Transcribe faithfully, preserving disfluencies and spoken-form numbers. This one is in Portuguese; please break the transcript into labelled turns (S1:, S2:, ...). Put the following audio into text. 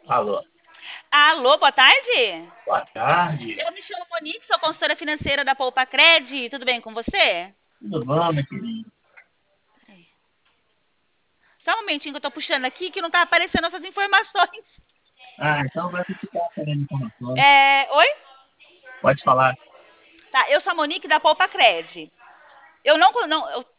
S1: Alô,
S2: Alô, boa tarde.
S1: boa tarde.
S2: Eu me chamo Monique, sou consultora financeira da Poupa Cred. Tudo bem com você?
S1: Tudo bom, meu querido?
S2: Só um momentinho que eu tô puxando aqui que não tá aparecendo essas informações.
S1: Ah, então vai ficar querendo informações.
S2: É, oi?
S1: Pode falar.
S2: Tá, eu sou a Monique da Poupa Cred. Eu não, não eu